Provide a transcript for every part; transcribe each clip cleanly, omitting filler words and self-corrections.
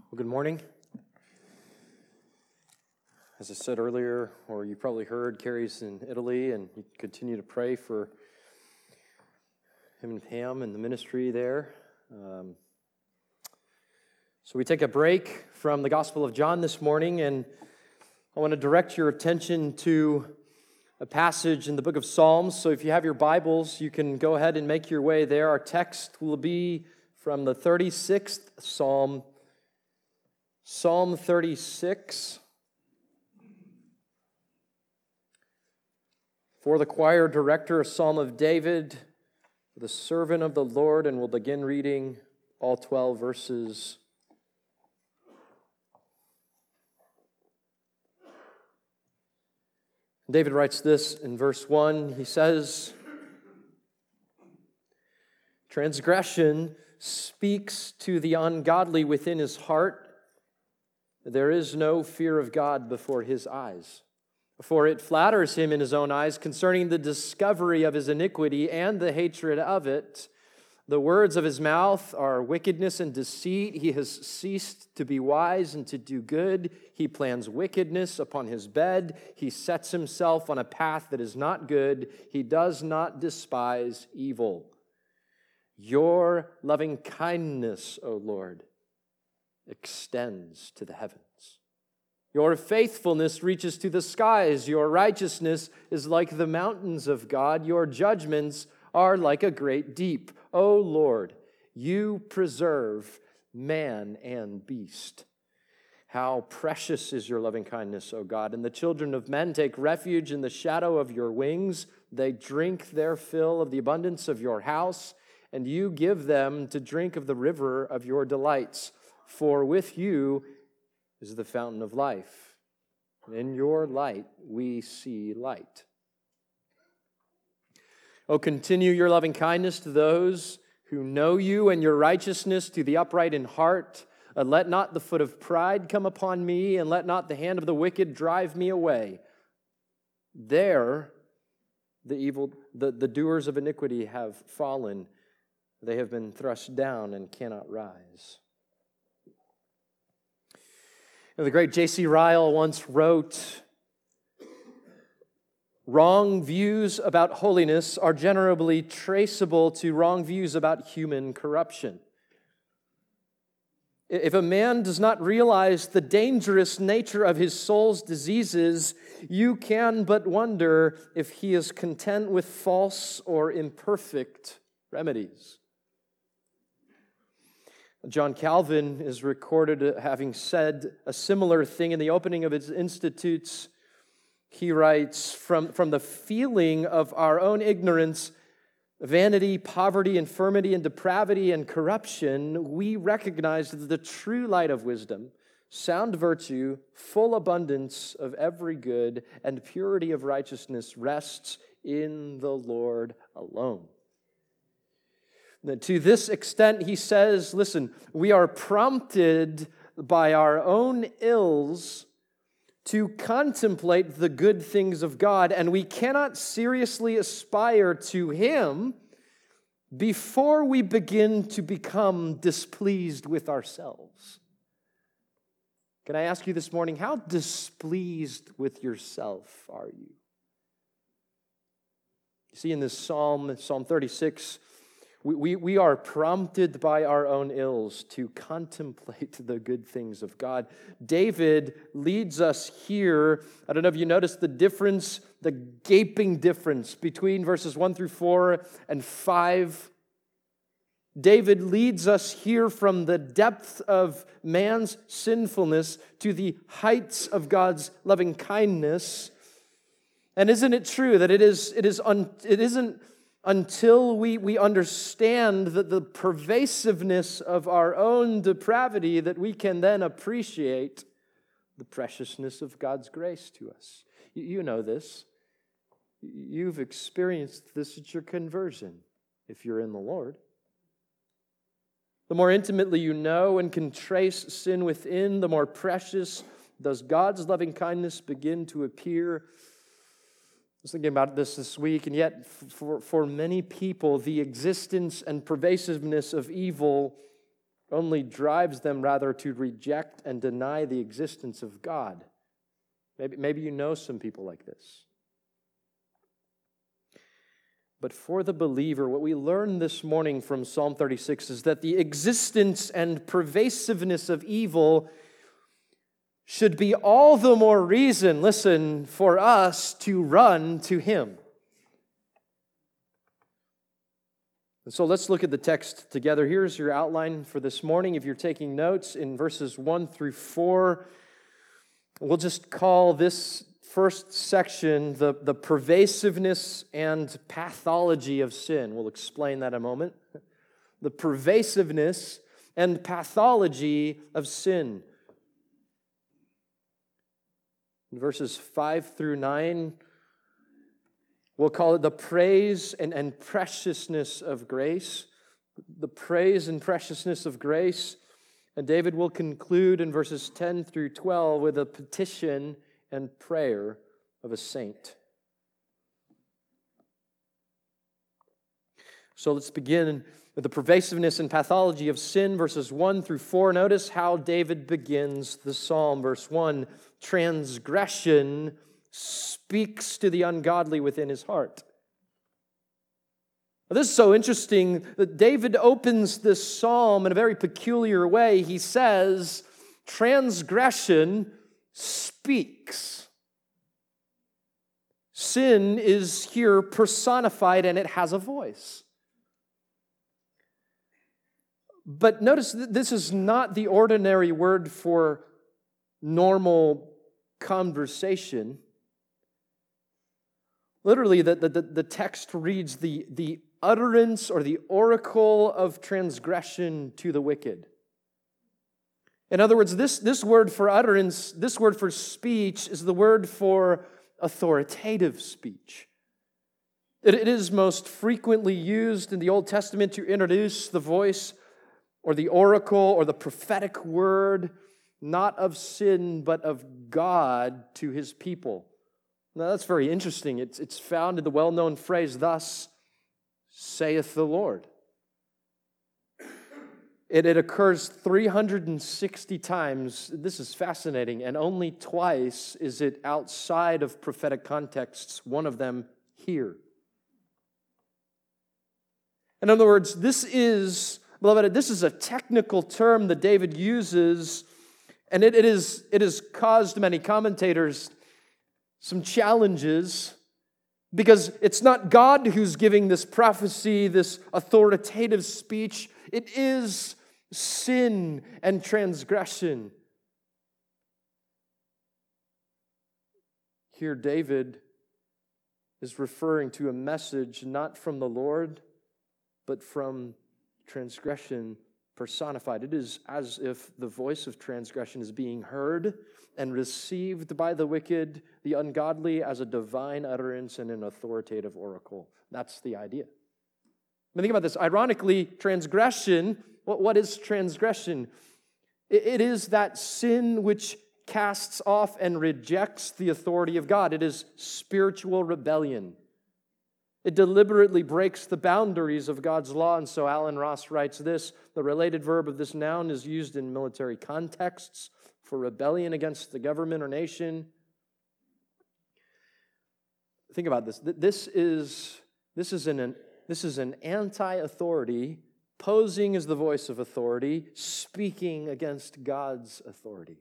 Well, good morning. As I said earlier, or you probably heard, Carrie's in Italy, and you continue to pray for him and Pam and the ministry there. So we take a break from the Gospel of John this morning, and I want to direct your attention to a passage in the book of Psalms. So if you have your Bibles, you can go ahead and make your way there. Our text will be from the 36th Psalm, Psalm 36. For the choir director, a psalm of David, the servant of the Lord, and we'll begin reading all 12 verses. David writes this in verse 1. He says, "Transgression speaks to the ungodly within his heart. There is no fear of God before his eyes. For it flatters him in his own eyes concerning the discovery of his iniquity and the hatred of it. The words of his mouth are wickedness and deceit. He has ceased to be wise and to do good. He plans wickedness upon his bed. He sets himself on a path that is not good. He does not despise evil. Your loving kindness, O Lord, extends to the heavens. Your faithfulness reaches to the skies. Your righteousness is like the mountains of God. Your judgments are like a great deep. O Lord, you preserve man and beast. How precious is your loving kindness, O God. And the children of men take refuge in the shadow of your wings. They drink their fill of the abundance of your house, and you give them to drink of the river of your delights. For with you is the fountain of life. In your light we see light. Oh, continue your loving kindness to those who know you, and your righteousness to the upright in heart. Let not the foot of pride come upon me, and let not the hand of the wicked drive me away. There the doers of iniquity have fallen. They have been thrust down and cannot rise." The great J.C. Ryle once wrote, "Wrong views about holiness are generally traceable to wrong views about human corruption. If a man does not realize the dangerous nature of his soul's diseases, you can but wonder if he is content with false or imperfect remedies." John Calvin is recorded having said a similar thing in the opening of his Institutes. He writes, from the feeling of our own ignorance, vanity, poverty, infirmity, and depravity and corruption, we recognize that the true light of wisdom, sound virtue, full abundance of every good, and purity of righteousness rests in the Lord alone. To this extent, he says, listen, we are prompted by our own ills to contemplate the good things of God, and we cannot seriously aspire to Him before we begin to become displeased with ourselves. Can I ask you this morning, how displeased with yourself are you? You see, in this Psalm 36, we are prompted by our own ills to contemplate the good things of God. David leads us here. I don't know if you noticed the difference, the gaping difference between verses 1 through 4 and 5. David leads us here from the depth of man's sinfulness to the heights of God's loving kindness. And isn't it true that it isn't until we understand the pervasiveness of our own depravity that we can then appreciate the preciousness of God's grace to us. You know this. You've experienced this at your conversion, if you're in the Lord. The more intimately you know and can trace sin within, the more precious does God's loving kindness begin to appear. I was thinking about this week, and yet for many people, the existence and pervasiveness of evil only drives them rather to reject and deny the existence of God. Maybe you know some people like this. But for the believer, what we learn this morning from Psalm 36 is that the existence and pervasiveness of evil should be all the more reason, listen, for us to run to Him. And so let's look at the text together. Here's your outline for this morning. If you're taking notes, in verses 1 through 4, we'll just call this first section the pervasiveness and pathology of sin. We'll explain that in a moment. The pervasiveness and pathology of sin. In verses 5 through 9, we'll call it the praise and preciousness of grace. The praise and preciousness of grace. And David will conclude in verses 10 through 12 with a petition and prayer of a saint. So let's begin with the pervasiveness and pathology of sin, verses 1 through 4. Notice how David begins the psalm. Verse 1, transgression speaks to the ungodly within his heart. Now, this is so interesting that David opens this psalm in a very peculiar way. He says, transgression speaks. Sin is here personified and it has a voice. But notice that this is not the ordinary word for normal conversation. Literally, the text reads the utterance or the oracle of transgression to the wicked. In other words, this word for utterance, this word for speech is the word for authoritative speech. It is most frequently used in the Old Testament to introduce the voice or the oracle or the prophetic word, not of sin, but of God to His people. Now, that's very interesting. It's found in the well-known phrase, "Thus saith the Lord." It occurs 360 times. This is fascinating. And only twice is it outside of prophetic contexts, one of them here. In other words, this is a technical term that David uses, and it has caused many commentators some challenges because it's not God who's giving this prophecy, this authoritative speech. It is sin and transgression. Here, David is referring to a message not from the Lord, but from transgression personified. It is as if the voice of transgression is being heard and received by the wicked, the ungodly, as a divine utterance and an authoritative oracle. That's the idea. Think about this. Ironically, transgression, what is transgression? It is that sin which casts off and rejects the authority of God. It is spiritual rebellion. It deliberately breaks the boundaries of God's law. And so Alan Ross writes this: the related verb of this noun is used in military contexts for rebellion against the government or nation. Think about this. This is an anti-authority posing as the voice of authority, speaking against God's authority.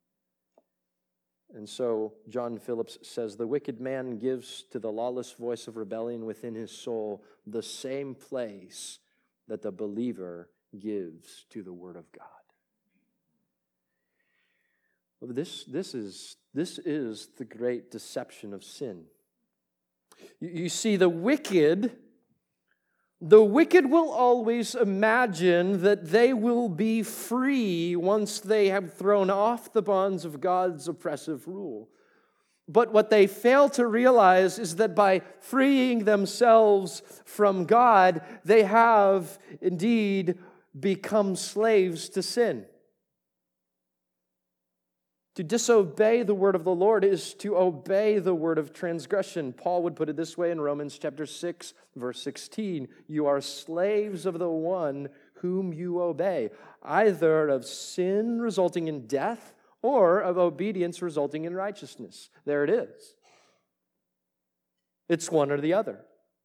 And so John Phillips says, the wicked man gives to the lawless voice of rebellion within his soul the same place that the believer gives to the Word of God. This is the great deception of sin. You see, the wicked will always imagine that they will be free once they have thrown off the bonds of God's oppressive rule. But what they fail to realize is that by freeing themselves from God, they have indeed become slaves to sin. To disobey the word of the Lord is to obey the word of transgression. Paul would put it this way in Romans chapter 6, verse 16. You are slaves of the one whom you obey, either of sin resulting in death or of obedience resulting in righteousness. There it is. It's one or the other.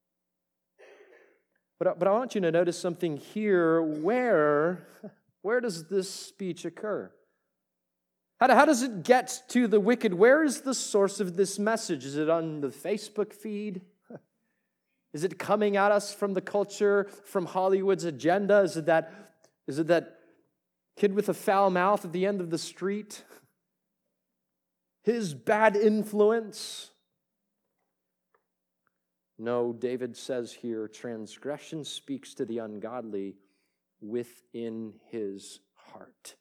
But I want you to notice something here. Where does this speech occur? How does it get to the wicked? Where is the source of this message? Is it on the Facebook feed? Is it coming at us from the culture, from Hollywood's agenda? Is it that kid with a foul mouth at the end of the street? His bad influence? No, David says here, transgression speaks to the ungodly within his heart.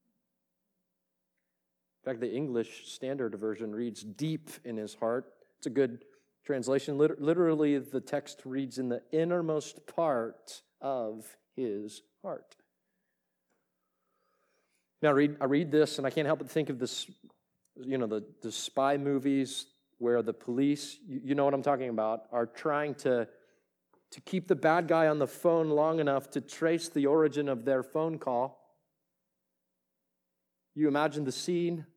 In fact, the English Standard Version reads deep in his heart. It's a good translation. Literally, the text reads in the innermost part of his heart. Now, I read this, and I can't help but think of this, the spy movies where the police, you know what I'm talking about, are trying to keep the bad guy on the phone long enough to trace the origin of their phone call. You imagine the scene?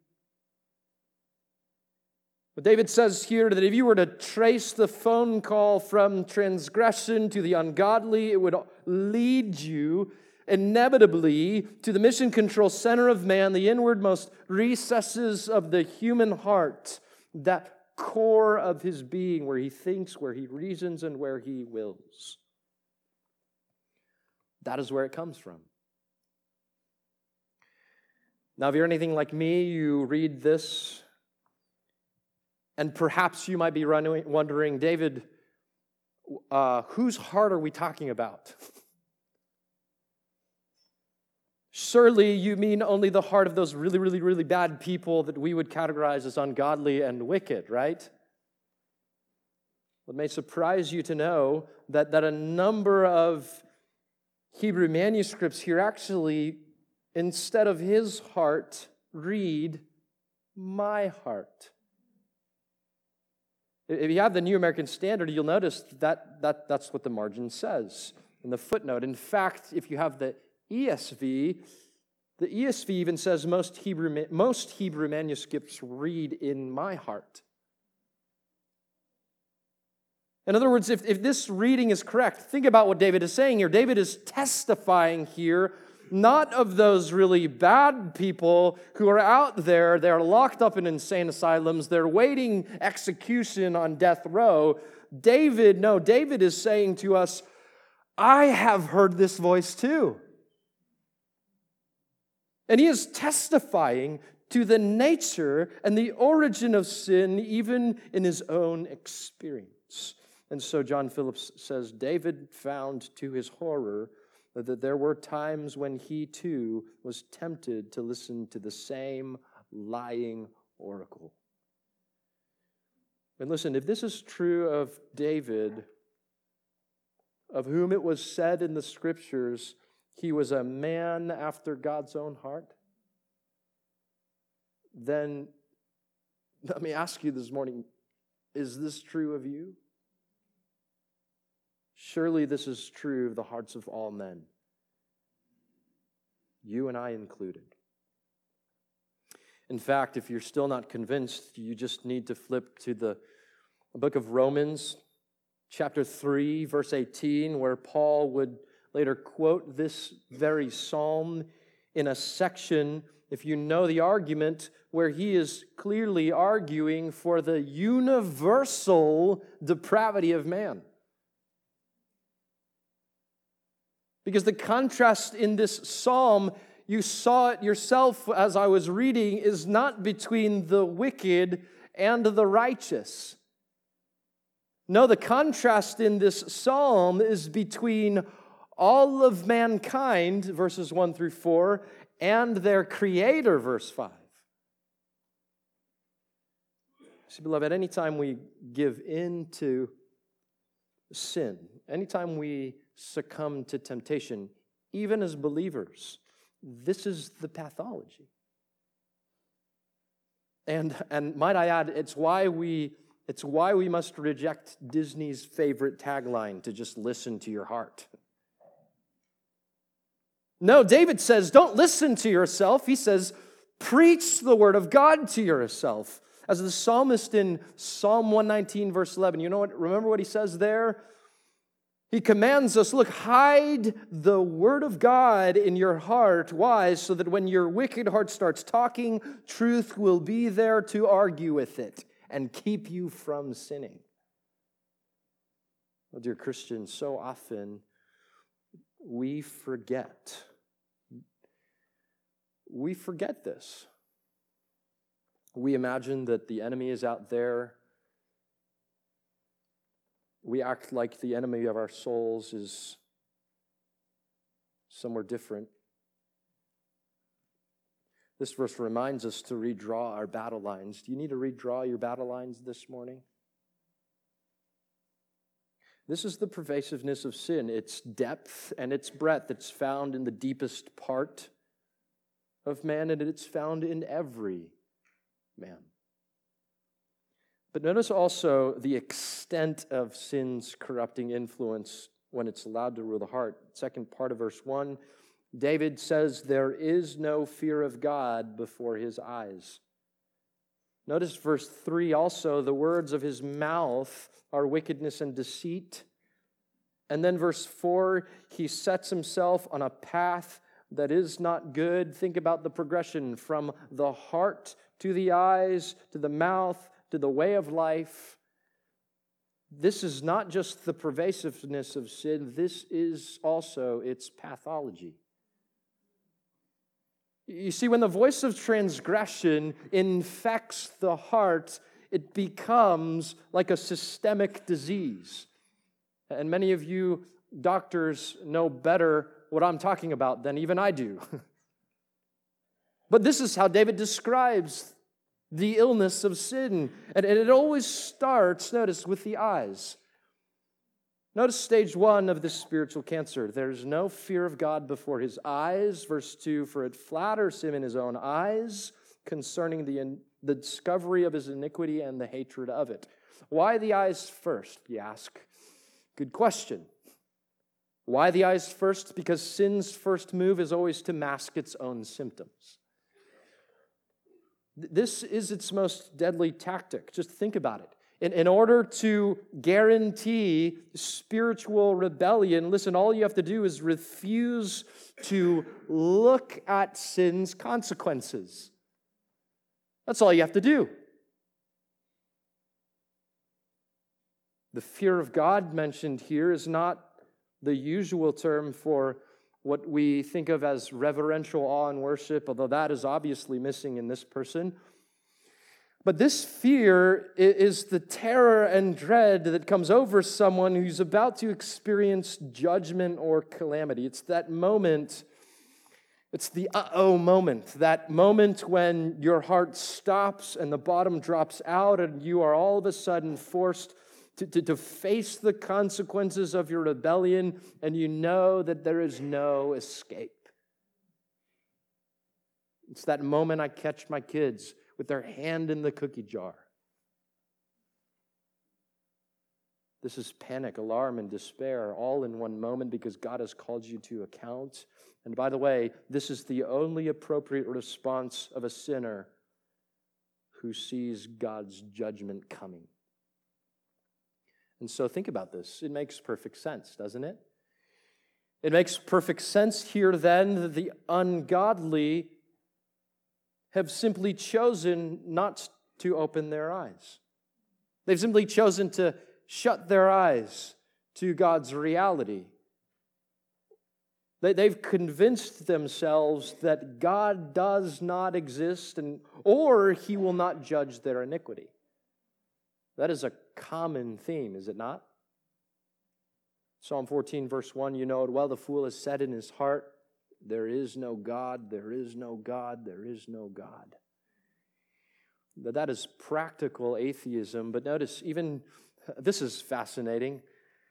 But David says here that if you were to trace the phone call from transgression to the ungodly, it would lead you inevitably to the mission control center of man, the inwardmost recesses of the human heart, that core of his being, where he thinks, where he reasons, and where he wills. That is where it comes from. Now, if you're anything like me, you read this, and perhaps you might be wondering, David, whose heart are we talking about? Surely you mean only the heart of those really, really, really bad people that we would categorize as ungodly and wicked, right? It may surprise you to know that a number of Hebrew manuscripts here actually, instead of his heart, read my heart. If you have the New American Standard, you'll notice that's what the margin says in the footnote. In fact, if you have the ESV even says most Hebrew manuscripts read in my heart. In other words, if this reading is correct, think about what David is saying here. David is testifying here not of those really bad people who are out there. They're locked up in insane asylums. They're waiting execution on death row. David is saying to us, I have heard this voice too. And he is testifying to the nature and the origin of sin, even in his own experience. And so John Phillips says, David found to his horror that there were times when he too was tempted to listen to the same lying oracle. And listen, if this is true of David, of whom it was said in the Scriptures, he was a man after God's own heart, then let me ask you this morning, is this true of you? Surely this is true of the hearts of all men, you and I included. In fact, if you're still not convinced, you just need to flip to the book of Romans, chapter 3, verse 18, where Paul would later quote this very psalm in a section, if you know the argument, where he is clearly arguing for the universal depravity of man. Because the contrast in this psalm, you saw it yourself as I was reading, is not between the wicked and the righteous. No, the contrast in this psalm is between all of mankind, verses 1 through 4, and their Creator, verse 5. See, beloved, anytime we give in to sin, anytime we succumb to temptation, even as believers, this is the pathology. And might I add, it's why we must reject Disney's favorite tagline, to just listen to your heart. No, David says, don't listen to yourself. He says, preach the word of God to yourself. As the psalmist in Psalm 119, verse 11, remember what he says there? He commands us, look, hide the word of God in your heart. Why? So that when your wicked heart starts talking, truth will be there to argue with it and keep you from sinning. Well, dear Christians, so often we forget. We forget this. We imagine that the enemy is out there. We act like the enemy of our souls is somewhere different. This verse reminds us to redraw our battle lines. Do you need to redraw your battle lines this morning? This is the pervasiveness of sin, its depth and its breadth. It's found in the deepest part of man, and it's found in every man. But notice also the extent of sin's corrupting influence when it's allowed to rule the heart. Second part of verse 1, David says, there is no fear of God before his eyes. Notice verse 3 also, the words of his mouth are wickedness and deceit. And then verse 4, he sets himself on a path that is not good. Think about the progression from the heart to the eyes, to the mouth, to the way of life. This is not just the pervasiveness of sin, this is also its pathology. You see, when the voice of transgression infects the heart, it becomes like a systemic disease. And many of you doctors know better what I'm talking about than even I do. But this is how David describes the illness of sin. And it always starts, notice, with the eyes. Notice stage 1 of this spiritual cancer. There's no fear of God before his eyes. Verse 2, for it flatters him in his own eyes concerning the discovery of his iniquity and the hatred of it. Why the eyes first, you ask? Good question. Why the eyes first? Because sin's first move is always to mask its own symptoms. This is its most deadly tactic. Just think about it. In order to guarantee spiritual rebellion, listen, all you have to do is refuse to look at sin's consequences. That's all you have to do. The fear of God mentioned here is not the usual term for what we think of as reverential awe and worship, although that is obviously missing in this person. But this fear is the terror and dread that comes over someone who's about to experience judgment or calamity. It's that moment, it's the uh-oh moment, that moment when your heart stops and the bottom drops out and you are all of a sudden forced to face the consequences of your rebellion, and you know that there is no escape. It's that moment I catch my kids with their hand in the cookie jar. This is panic, alarm, and despair all in one moment because God has called you to account. And by the way, this is the only appropriate response of a sinner who sees God's judgment coming. And so think about this. It makes perfect sense, doesn't it? It makes perfect sense here then that the ungodly have simply chosen not to open their eyes. They've simply chosen to shut their eyes to God's reality. They've convinced themselves that God does not exist or he will not judge their iniquity. That is a common theme, is it not? Psalm 14, verse 1, you know it well, the fool has said in his heart, there is no God, there is no God, there is no God. That is practical atheism, but notice, this is fascinating,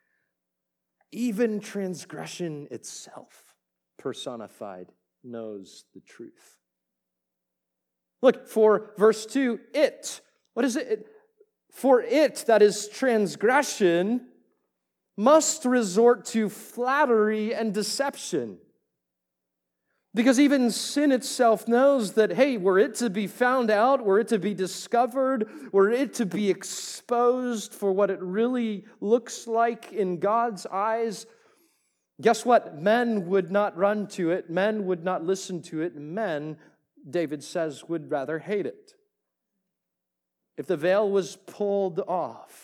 even transgression itself, personified, knows the truth. Look, for verse 2, what is it? For it, that is transgression, must resort to flattery and deception. Because even sin itself knows that, hey, were it to be found out, were it to be discovered, were it to be exposed for what it really looks like in God's eyes, guess what? Men would not run to it. Men would not listen to it. Men, David says, would rather hate it. If the veil was pulled off,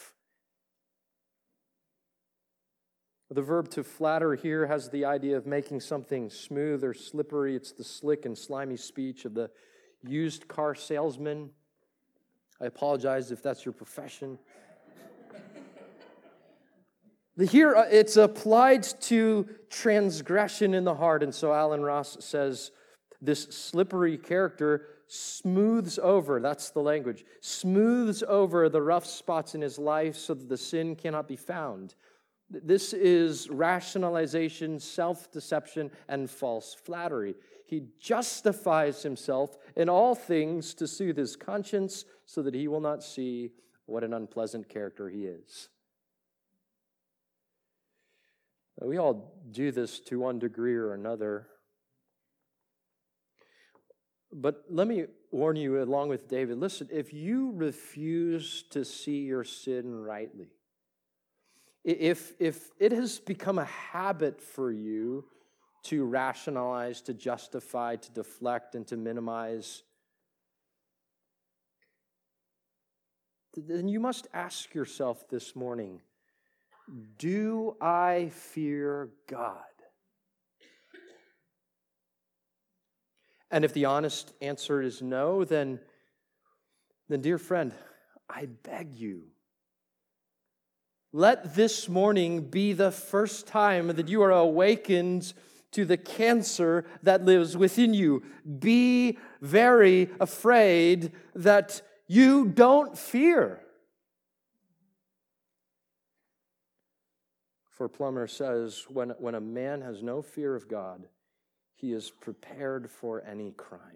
the verb to flatter here has the idea of making something smooth or slippery. It's the slick and slimy speech of the used car salesman. I apologize if that's your profession. Here, it's applied to transgression in the heart. And so Alan Ross says this slippery character smooths over, that's the language, smooths over the rough spots in his life so that the sin cannot be found. This is rationalization, self-deception, and false flattery. He justifies himself in all things to soothe his conscience so that he will not see what an unpleasant character he is. We all do this to one degree or another. But let me warn you, along with David, listen, if you refuse to see your sin rightly, if it has become a habit for you to rationalize, to justify, to deflect, and to minimize, then you must ask yourself this morning, do I fear God? And if the honest answer is no, then dear friend, I beg you, let this morning be the first time that you are awakened to the cancer that lives within you. Be very afraid that you don't fear. For Plummer says, when a man has no fear of God, he is prepared for any crime.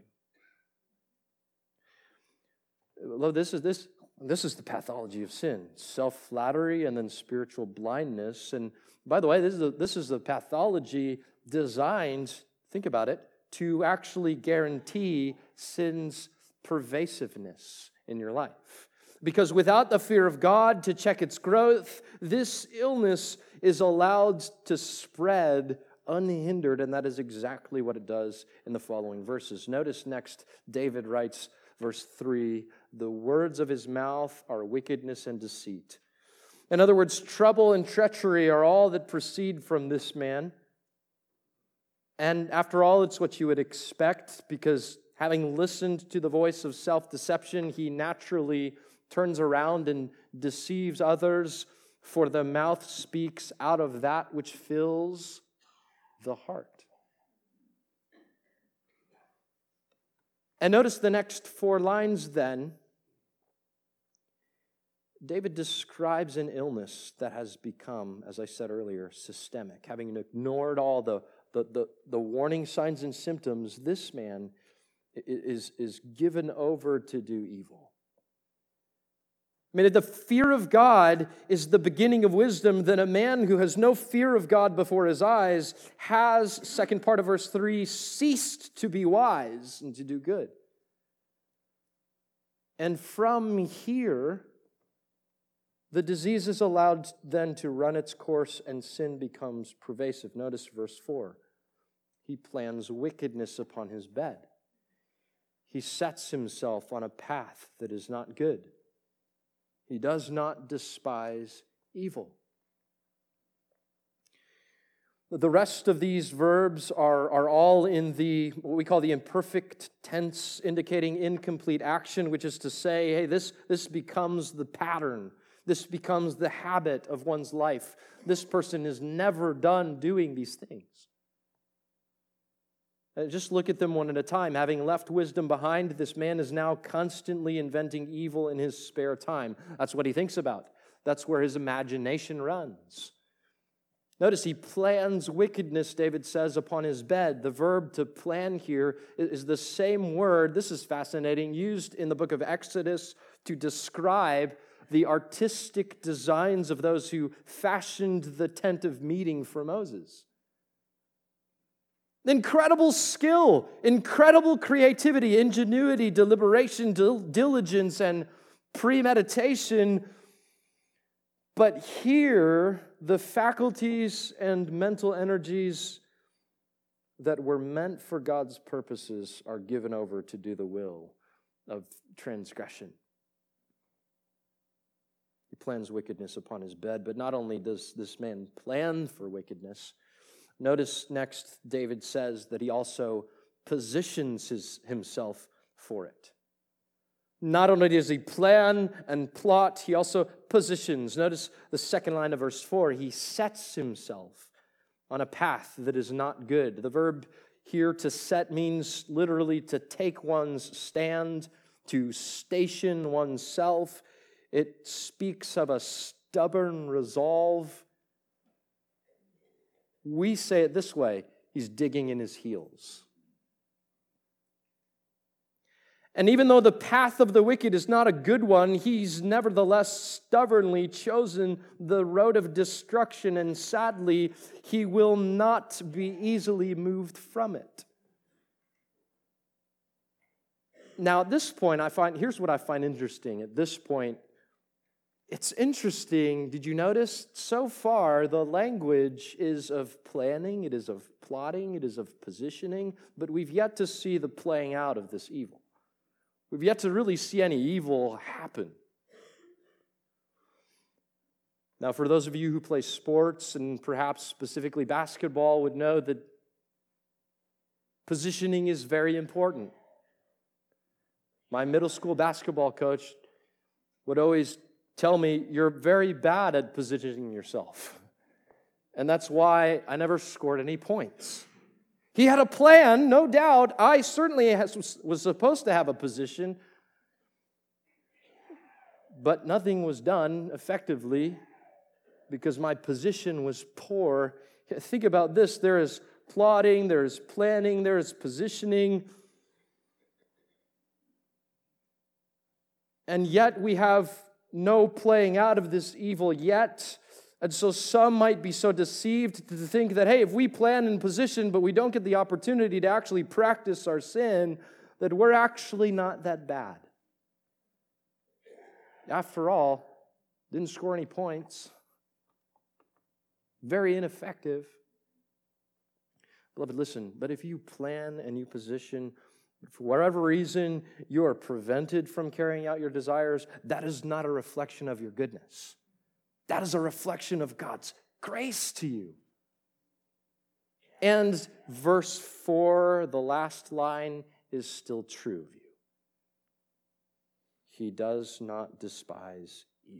This is the pathology of sin, self-flattery and then spiritual blindness. And by the way, this is the pathology designed, think about it, to actually guarantee sin's pervasiveness in your life. Because without the fear of God to check its growth, this illness is allowed to spread unhindered, and that is exactly what it does in the following verses. Notice next, David writes, verse 3, the words of his mouth are wickedness and deceit. In other words, trouble and treachery are all that proceed from this man. And after all, it's what you would expect, because having listened to the voice of self-deception, he naturally turns around and deceives others, for the mouth speaks out of that which fills the heart. And notice the next 4 lines then. David describes an illness that has become, as I said earlier, systemic. Having ignored all the warning signs and symptoms, this man is given over to do evil. I mean, if the fear of God is the beginning of wisdom, then a man who has no fear of God before his eyes has, second part of verse 3, ceased to be wise and to do good. And from here, the disease is allowed then to run its course and sin becomes pervasive. Notice verse 4. He plans wickedness upon his bed. He sets himself on a path that is not good. He does not despise evil. The rest of these verbs are all in what we call the imperfect tense, indicating incomplete action, which is to say, hey, this becomes the pattern. This becomes the habit of one's life. This person is never done doing these things. Just look at them one at a time. Having left wisdom behind, this man is now constantly inventing evil in his spare time. That's what he thinks about. That's where his imagination runs. Notice he plans wickedness, David says, upon his bed. The verb to plan here is the same word, this is fascinating, used in the book of Exodus to describe the artistic designs of those who fashioned the tent of meeting for Moses. Incredible skill, incredible creativity, ingenuity, deliberation, diligence, and premeditation. But here, the faculties and mental energies that were meant for God's purposes are given over to do the will of transgression. He plans wickedness upon his bed, but not only does this man plan for wickedness, notice next David says that he also positions himself for it. Not only does he plan and plot, he also positions. Notice the second line of verse 4, he sets himself on a path that is not good. The verb here to set means literally to take one's stand, to station oneself. It speaks of a stubborn resolve. We say it this way, he's digging in his heels. And even though the path of the wicked is not a good one, he's nevertheless stubbornly chosen the road of destruction, and sadly, he will not be easily moved from it. Now, at this point, here's what I find interesting. At this point, it's interesting, did you notice? So far, the language is of planning, it is of plotting, it is of positioning, but we've yet to see the playing out of this evil. We've yet to really see any evil happen. Now, for those of you who play sports, and perhaps specifically basketball, would know that positioning is very important. My middle school basketball coach would always tell me, you're very bad at positioning yourself. And that's why I never scored any points. He had a plan, no doubt. I certainly was supposed to have a position, but nothing was done effectively because my position was poor. Think about this. There is plotting, there is planning, there is positioning. And yet we have no playing out of this evil yet. And so some might be so deceived to think that, hey, if we plan and position, but we don't get the opportunity to actually practice our sin, that we're actually not that bad. After all, didn't score any points. Very ineffective. Beloved, listen, but if you plan and you position, for whatever reason you are prevented from carrying out your desires, that is not a reflection of your goodness. That is a reflection of God's grace to you. And verse 4, the last line, is still true of you. He does not despise evil.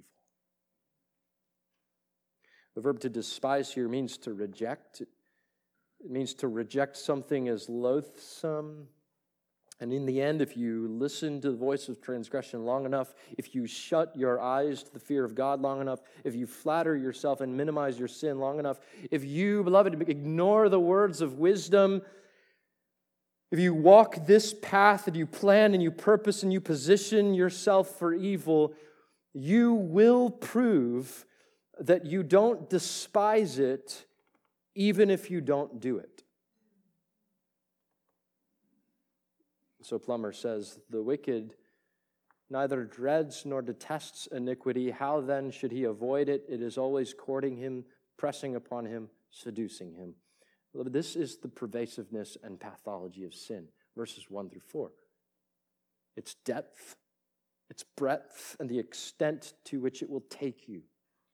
The verb to despise here means to reject. It means to reject something as loathsome. And in the end, if you listen to the voice of transgression long enough, if you shut your eyes to the fear of God long enough, if you flatter yourself and minimize your sin long enough, if you, beloved, ignore the words of wisdom, if you walk this path and you plan and you purpose and you position yourself for evil, you will prove that you don't despise it even if you don't do it. So Plummer says, the wicked neither dreads nor detests iniquity. How then should he avoid it? It is always courting him, pressing upon him, seducing him. This is the pervasiveness and pathology of sin, verses 1 through 4. Its depth, its breadth, and the extent to which it will take you.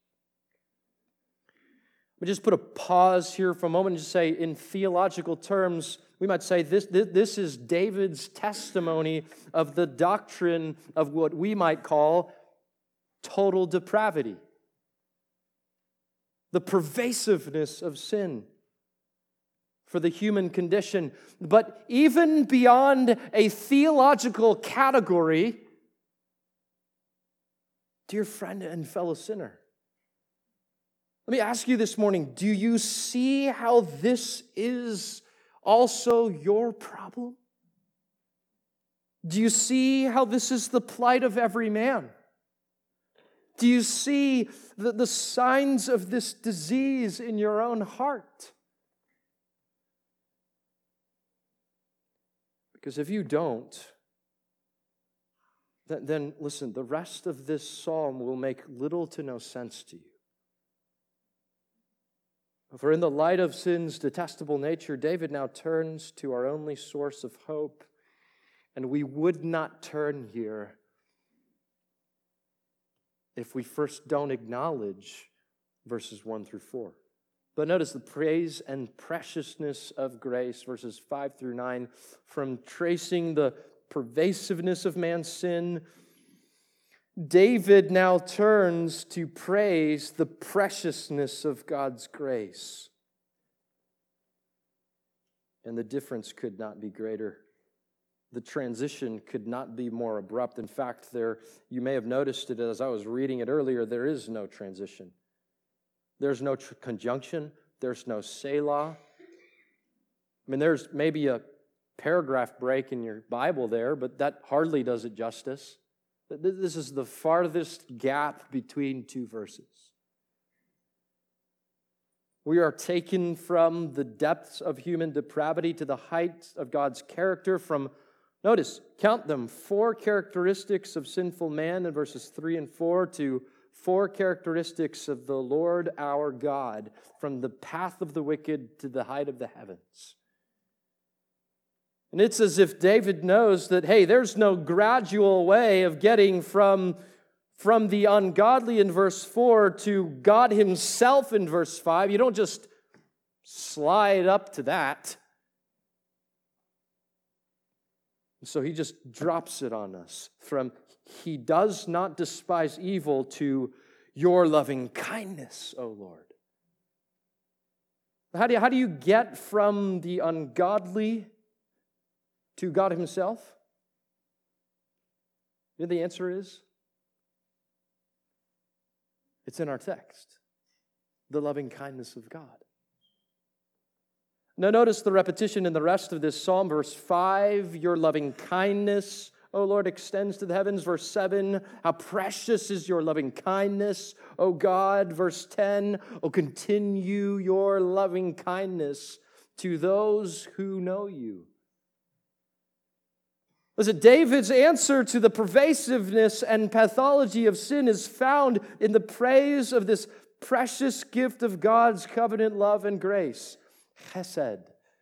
Let me just put a pause here for a moment and just say, in theological terms, we might say this is David's testimony of the doctrine of what we might call total depravity. The pervasiveness of sin for the human condition. But even beyond a theological category, dear friend and fellow sinner, let me ask you this morning, do you see how this is also your problem? Do you see how this is the plight of every man? Do you see the signs of this disease in your own heart? Because if you don't, then listen, the rest of this psalm will make little to no sense to you. For in the light of sin's detestable nature, David now turns to our only source of hope, and we would not turn here if we first don't acknowledge verses 1 through 4. But notice the praise and preciousness of grace, verses 5 through 9, from tracing the pervasiveness of man's sin, David now turns to praise the preciousness of God's grace. And the difference could not be greater. The transition could not be more abrupt. In fact, you may have noticed it as I was reading it earlier, there is no transition. There's no conjunction. There's no Selah. I mean, there's maybe a paragraph break in your Bible there, but that hardly does it justice. This is the farthest gap between two verses. We are taken from the depths of human depravity to the heights of God's character from, notice, count them, 4 characteristics of sinful man in verses 3 and 4 to 4 characteristics of the Lord our God, from the path of the wicked to the height of the heavens. And it's as if David knows that, hey, there's no gradual way of getting from the ungodly in verse 4 to God himself in verse 5. You don't just slide up to that. And so he just drops it on us from he does not despise evil to your loving kindness, O Lord. How do you get from the ungodly to God himself? You know, the answer is, it's in our text. The loving kindness of God. Now notice the repetition in the rest of this psalm. Verse 5, your loving kindness, O Lord, extends to the heavens. Verse 7, how precious is your loving kindness, O God. Verse 10, oh, continue your loving kindness to those who know you. Listen, David's answer to the pervasiveness and pathology of sin is found in the praise of this precious gift of God's covenant love and grace, chesed.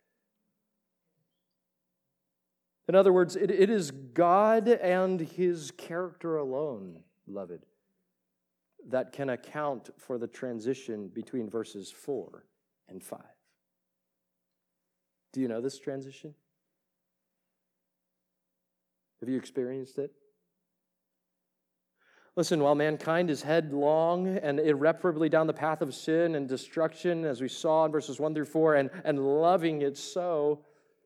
In other words, it is God and his character alone, beloved, that can account for the transition between verses 4 and 5. Do you know this transition? Have you experienced it? Listen, while mankind is headlong and irreparably down the path of sin and destruction, as we saw in verses 1 through 4, and loving it so,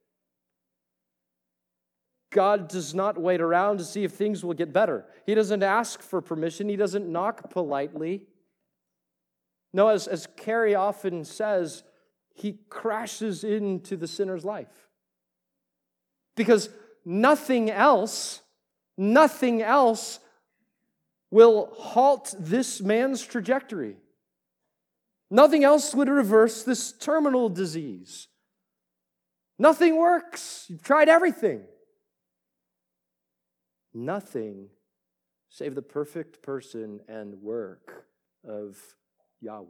God does not wait around to see if things will get better. He doesn't ask for permission. He doesn't knock politely. No, as Carrie often says, he crashes into the sinner's life. Because nothing else will halt this man's trajectory. Nothing else would reverse this terminal disease. Nothing works. You've tried everything. Nothing save the perfect person and work of Yahweh.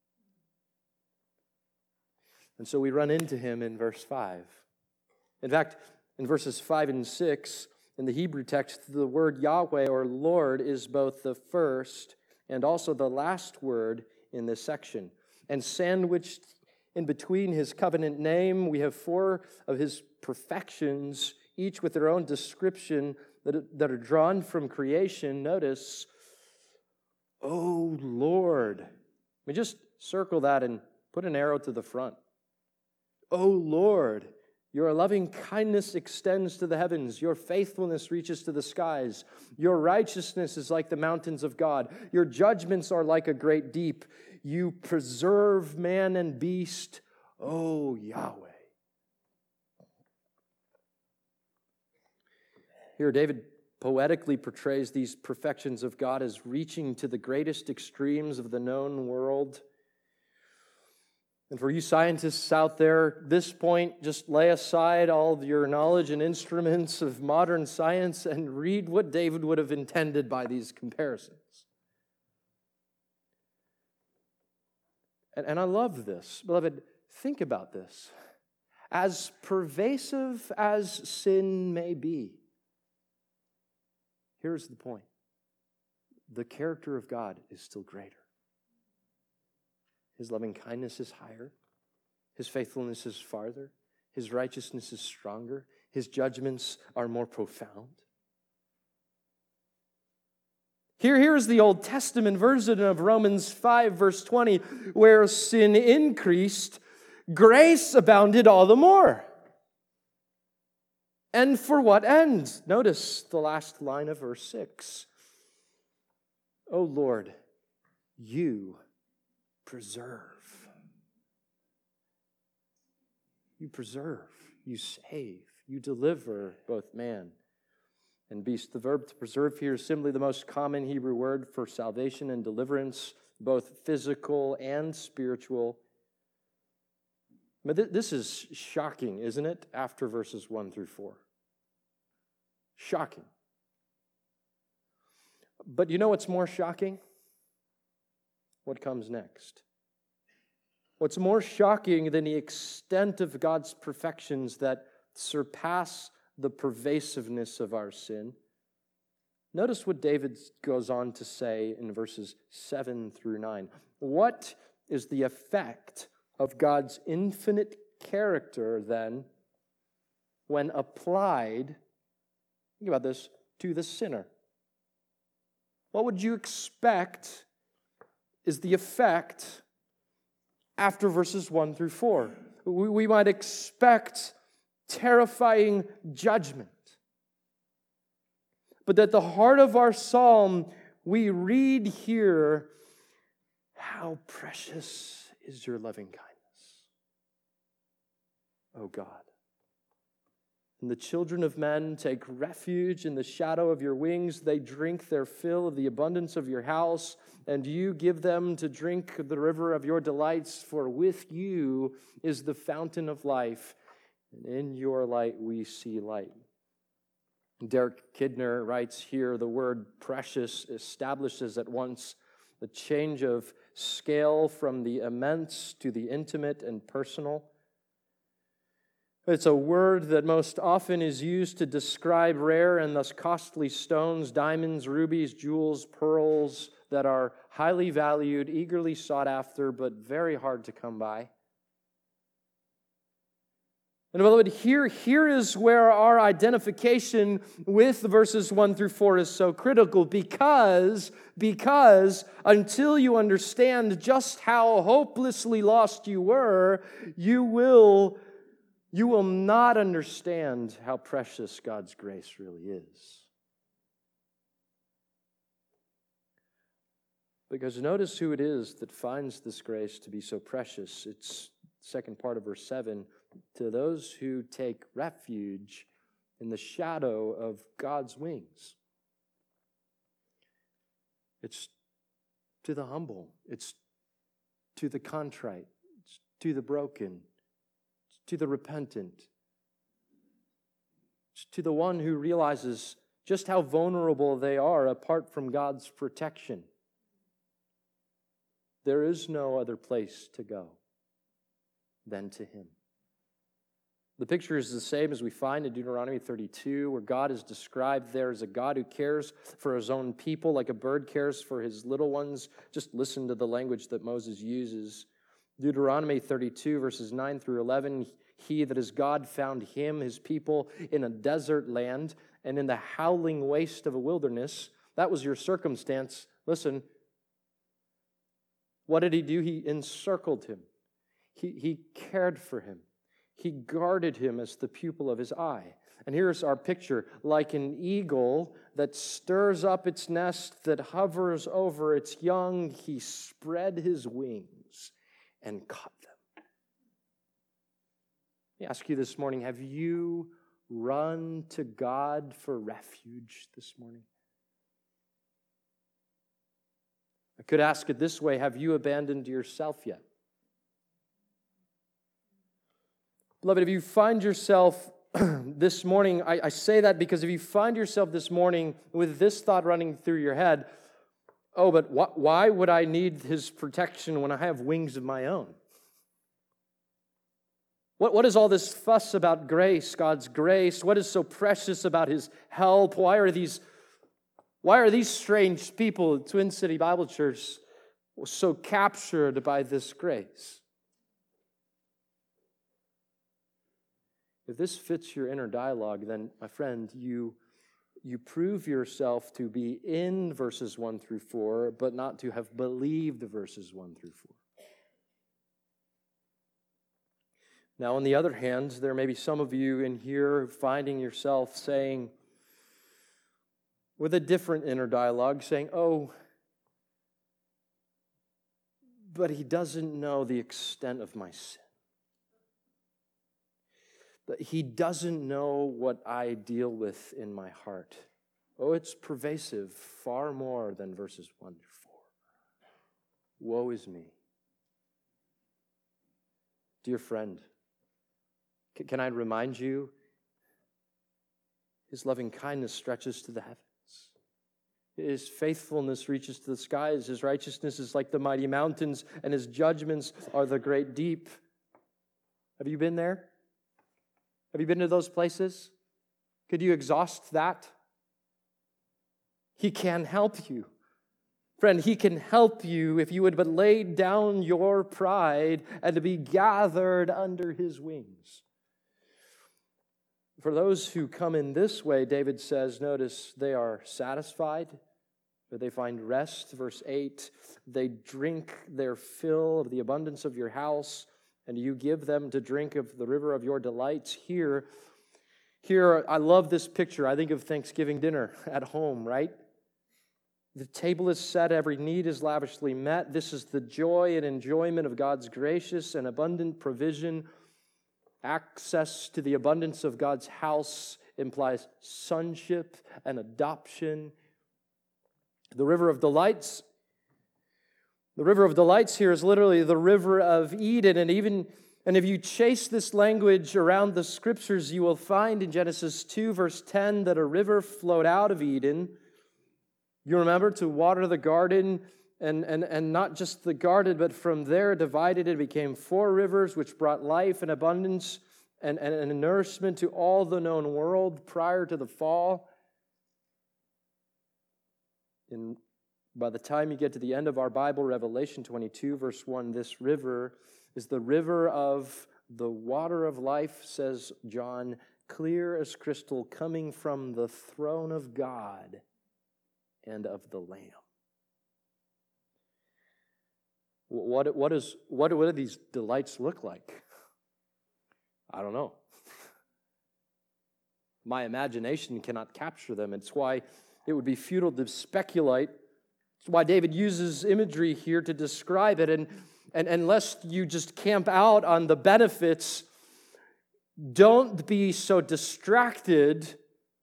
And so we run into him in verse 5. In fact, in verses 5 and 6, in the Hebrew text, the word Yahweh or Lord is both the first and also the last word in this section. And sandwiched in between his covenant name, we have 4 of his perfections, each with their own description that are drawn from creation. Notice, oh Lord. I mean, just circle that and put an arrow to the front. Oh Lord, your loving kindness extends to the heavens. Your faithfulness reaches to the skies. Your righteousness is like the mountains of God. Your judgments are like a great deep. You preserve man and beast, O Yahweh. Here, David poetically portrays these perfections of God as reaching to the greatest extremes of the known world. And for you scientists out there, at this point, just lay aside all of your knowledge and instruments of modern science and read what David would have intended by these comparisons. And I love this. Beloved, think about this. As pervasive as sin may be, here's the point. The character of God is still greater. His loving kindness is higher. His faithfulness is farther. His righteousness is stronger. His judgments are more profound. Here's the Old Testament version of Romans 5, verse 20, where sin increased, grace abounded all the more. And for what end? Notice the last line of verse 6. O Lord, you preserve. You preserve, you save, you deliver both man and beast. The verb to preserve here is simply the most common Hebrew word for salvation and deliverance, both physical and spiritual. But this is shocking, isn't it? After verses 1 through 4. Shocking. But you know what's more shocking? What comes next? What's more shocking than the extent of God's perfections that surpass the pervasiveness of our sin? Notice what David goes on to say in verses 7 through 9. What is the effect of God's infinite character, then, when applied, think about this, to the sinner? What would you expect is the effect after verses 1 through 4? We might expect terrifying judgment. But at the heart of our psalm, we read here, how precious is your loving kindness, O God. And the children of men take refuge in the shadow of your wings. They drink their fill of the abundance of your house, and you give them to drink the river of your delights, for with you is the fountain of life, and in your light we see light. Derek Kidner writes here, the word precious establishes at once the change of scale from the immense to the intimate and personal. It's a word that most often is used to describe rare and thus costly stones, diamonds, rubies, jewels, pearls that are highly valued, eagerly sought after, but very hard to come by. And beloved, here is where our identification with verses 1 through 4 is so critical, because until you understand just how hopelessly lost you were, you will not understand how precious God's grace really is. Because notice who it is that finds this grace to be so precious. It's second part of verse 7. To those who take refuge in the shadow of God's wings. It's to the humble. It's to the contrite. It's to the broken. It's to the repentant. It's to the one who realizes just how vulnerable they are apart from God's protection. There is no other place to go than to Him. The picture is the same as we find in Deuteronomy 32, where God is described there as a God who cares for His own people like a bird cares for his little ones. Just listen to the language that Moses uses. Deuteronomy 32, verses 9 through 11, He that is God found him, his people, in a desert land and in the howling waste of a wilderness. That was your circumstance. Listen, what did He do? He encircled him. He cared for him. He guarded him as the pupil of His eye. And here's our picture. Like an eagle that stirs up its nest, that hovers over its young, He spread His wings and caught them. Let me ask you this morning, have you run to God for refuge this morning? I could ask it this way, have you abandoned yourself yet? Beloved, if you find yourself this morning, I say that because if you find yourself this morning with this thought running through your head, oh, but why would I need His protection when I have wings of my own? What is all this fuss about grace, God's grace? What is so precious about His help? Why are these strange people at Twin City Bible Church so captured by this grace? If this fits your inner dialogue, then, my friend, you prove yourself to be in verses 1 through 4, but not to have believed verses 1 through 4. Now, on the other hand, there may be some of you in here finding yourself saying, with a different inner dialogue, saying, oh, but He doesn't know the extent of my sin. But He doesn't know what I deal with in my heart. Oh, it's pervasive, far more than verses 1 through 4. Woe is me. Dear friend, can I remind you, His loving kindness stretches to the heavens. His faithfulness reaches to the skies. His righteousness is like the mighty mountains, and His judgments are the great deep. Have you been there? Have you been to those places? Could you exhaust that? He can help you. Friend, He can help you if you would but lay down your pride and to be gathered under His wings. For those who come in this way, David says, notice, they are satisfied, or they find rest. Verse 8, they drink their fill of the abundance of your house, and you give them to drink of the river of your delights. Here, I love this picture. I think of Thanksgiving dinner at home, right? The table is set, every need is lavishly met. This is the joy and enjoyment of God's gracious and abundant provision. Access to the abundance of God's house implies sonship and adoption. The river of delights here is literally the river of Eden, and if you chase this language around the Scriptures, you will find in Genesis 2, verse 10, that a river flowed out of Eden. You remember, to water the garden, and not just the garden, but from there divided it became 4 rivers, which brought life and abundance and nourishment to all the known world prior to the fall. And by the time you get to the end of our Bible, Revelation 22, verse 1, this river is the river of the water of life, says John, clear as crystal, coming from the throne of God and of the Lamb. What do these delights look like? I don't know. My imagination cannot capture them. It's why it would be futile to speculate. It's why David uses imagery here to describe it. And lest you just camp out on the benefits, don't be so distracted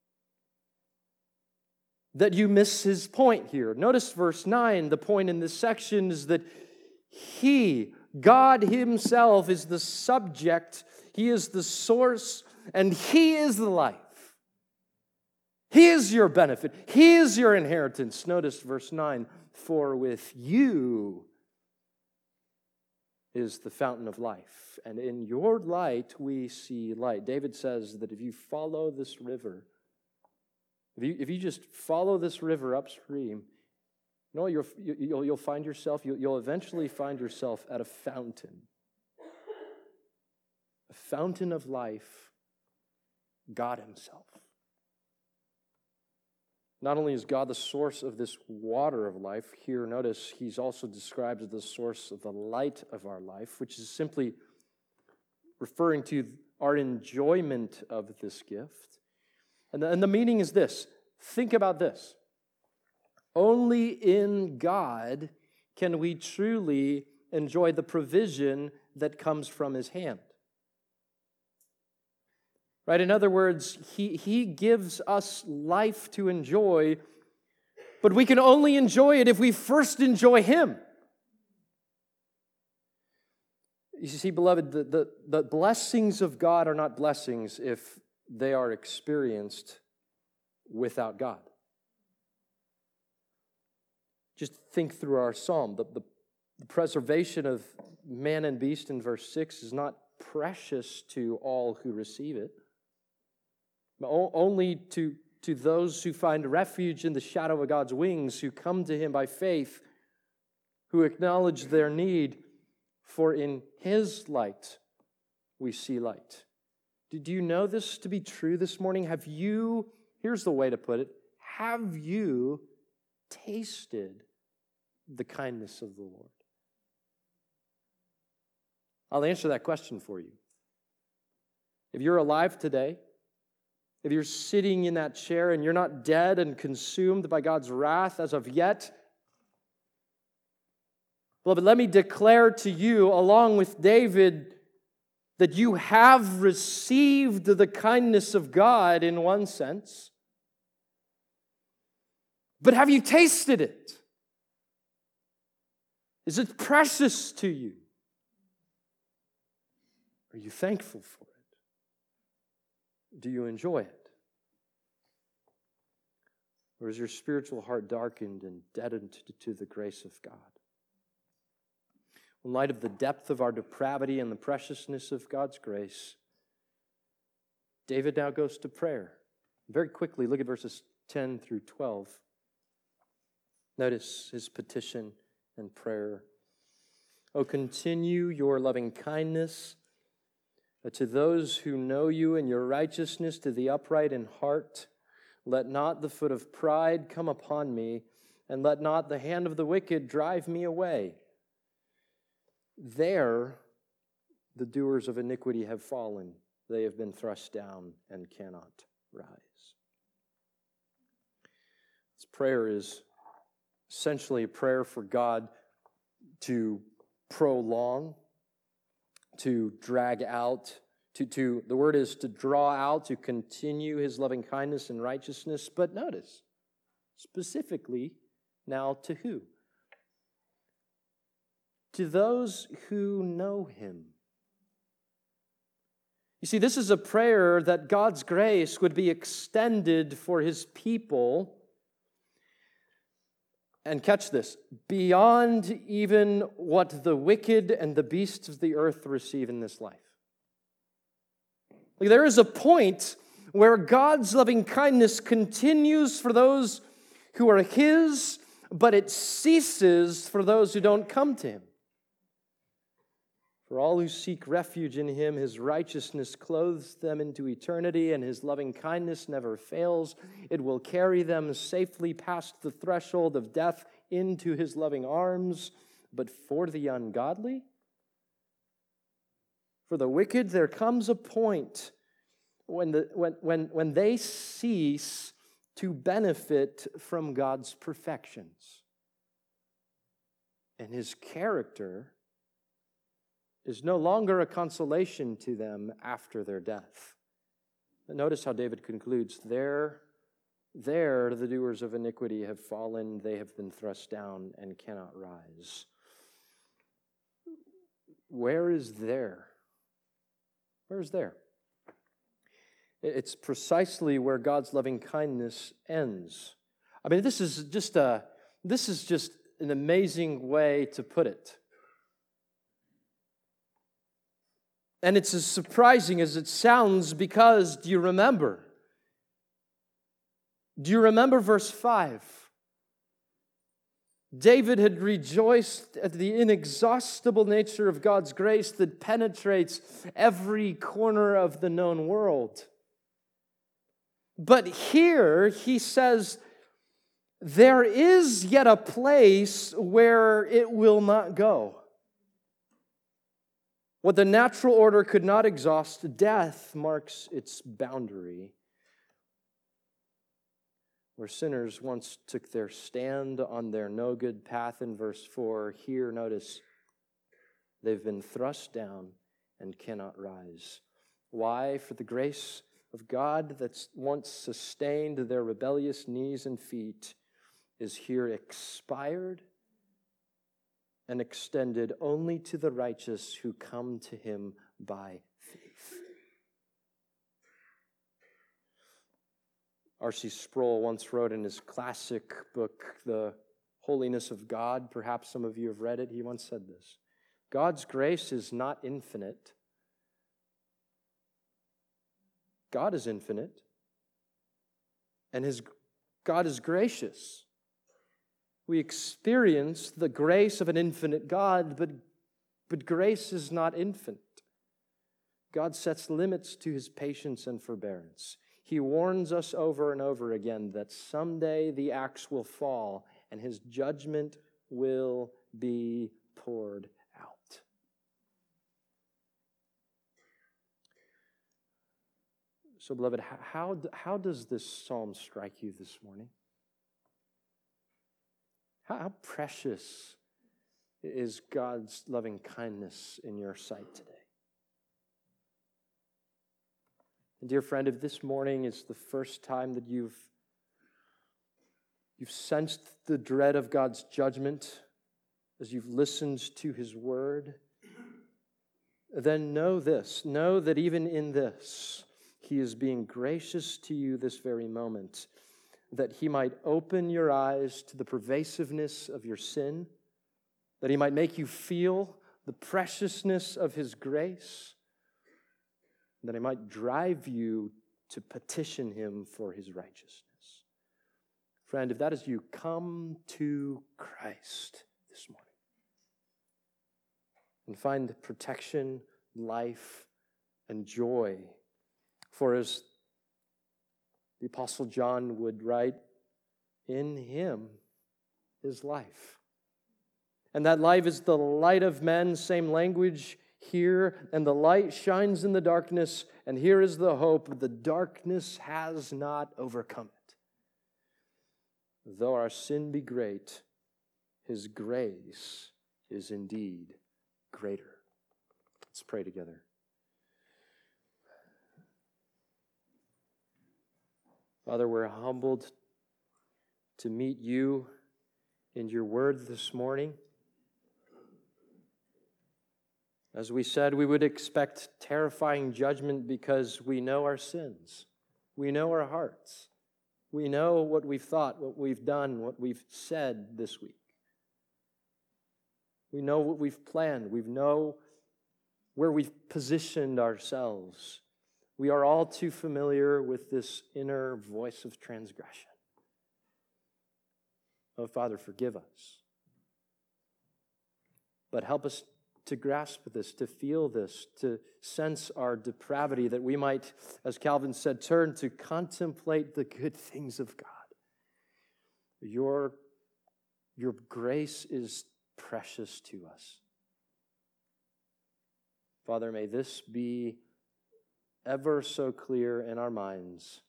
that you miss his point here. Notice verse 9. The point in this section is that He, God Himself, is the subject. He is the source, and He is the life. He is your benefit. He is your inheritance. Notice verse 9. For with you is the fountain of life, and in your light we see light. David says that if you follow this river, if you just follow this river upstream, you know, you'll find yourself, you'll eventually find yourself at a fountain of life, God Himself. Not only is God the source of this water of life, here notice He's also described as the source of the light of our life, which is simply referring to our enjoyment of this gift. And the meaning is this. Think about this. Only in God can we truly enjoy the provision that comes from His hand. Right? In other words, He gives us life to enjoy, but we can only enjoy it if we first enjoy Him. You see, beloved, the blessings of God are not blessings if they are experienced without God. Just think through our psalm. The preservation of man and beast in verse 6 is not precious to all who receive it, only to those who find refuge in the shadow of God's wings, who come to Him by faith, who acknowledge their need, for in His light we see light. Do you know this to be true this morning? Here's the way to put it, have you tasted the kindness of the Lord? I'll answer that question for you. If you're alive today, if you're sitting in that chair and you're not dead and consumed by God's wrath as of yet, beloved, let me declare to you, along with David, that you have received the kindness of God in one sense. But have you tasted it? Is it precious to you? Are you thankful for it? Do you enjoy it? Or is your spiritual heart darkened and deadened to the grace of God? In light of the depth of our depravity and the preciousness of God's grace, David now goes to prayer. Very quickly, look at verses 10 through 12. Notice his petition and prayer. Oh, continue your loving kindness to those who know you, and your righteousness to the upright in heart. Let not the foot of pride come upon me, and let not the hand of the wicked drive me away. There the doers of iniquity have fallen. They have been thrust down and cannot rise. This prayer is essentially a prayer for God to prolong, to drag out, the word is to draw out, to continue His loving kindness and righteousness. But notice, specifically now to who? To those who know Him. You see, this is a prayer that God's grace would be extended for His people. And catch this, beyond even what the wicked and the beasts of the earth receive in this life. Like, there is a point where God's loving kindness continues for those who are His, but it ceases for those who don't come to Him. For all who seek refuge in Him, His righteousness clothes them into eternity, and His loving kindness never fails. It will carry them safely past the threshold of death into His loving arms. But for the ungodly, for the wicked, there comes a point when they cease to benefit from God's perfections. And His character is no longer a consolation to them after their death. But notice how David concludes, There the doers of iniquity have fallen, they have been thrust down and cannot rise. Where is there? Where is there? It's precisely where God's loving kindness ends. I mean, this is just an amazing way to put it. And it's as surprising as it sounds because, do you remember? Do you remember verse 5? David had rejoiced at the inexhaustible nature of God's grace that penetrates every corner of the known world. But here he says, there is yet a place where it will not go. What the natural order could not exhaust, death marks its boundary. Where sinners once took their stand on their no-good path in verse 4, here, notice, they've been thrust down and cannot rise. Why? For the grace of God that's once sustained their rebellious knees and feet is here expired and extended only to the righteous who come to him by faith. R.C. Sproul once wrote in his classic book, The Holiness of God, perhaps some of you have read it, he once said this: God's grace is not infinite. God is infinite, and God is gracious. We experience the grace of an infinite God, but grace is not infinite. God sets limits to his patience and forbearance. He warns us over and over again that someday the axe will fall and his judgment will be poured out. So, beloved, how does this psalm strike you this morning? How precious is God's loving kindness in your sight today? And dear friend, if this morning is the first time that you've sensed the dread of God's judgment as you've listened to his word, then know this. Know that even in this, he is being gracious to you this very moment, that he might open your eyes to the pervasiveness of your sin, that he might make you feel the preciousness of his grace, that he might drive you to petition him for his righteousness. Friend, if that is you, come to Christ this morning and find protection, life, and joy. For as the Apostle John would write, in him is life. And that life is the light of men, same language here, and the light shines in the darkness, and here is the hope: the darkness has not overcome it. Though our sin be great, his grace is indeed greater. Let's pray together. Father, we're humbled to meet you in your word this morning. As we said, we would expect terrifying judgment because we know our sins. We know our hearts. We know what we've thought, what we've done, what we've said this week. We know what we've planned. We know where we've positioned ourselves. We are all too familiar with this inner voice of transgression. Oh, Father, forgive us. But help us to grasp this, to feel this, to sense our depravity, that we might, as Calvin said, turn to contemplate the good things of God. Your grace is precious to us. Father, may this be ever so clear in our minds.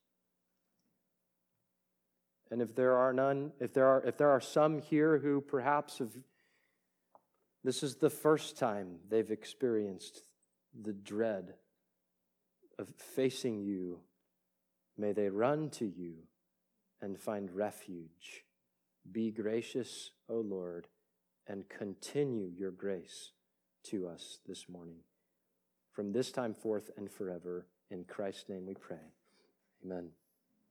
And if there are some here who perhaps this is the first time they've experienced the dread of facing you, may they run to you and find refuge. Be gracious, O Lord, and continue your grace to us this morning. From this time forth and forever, in Christ's name we pray. Amen.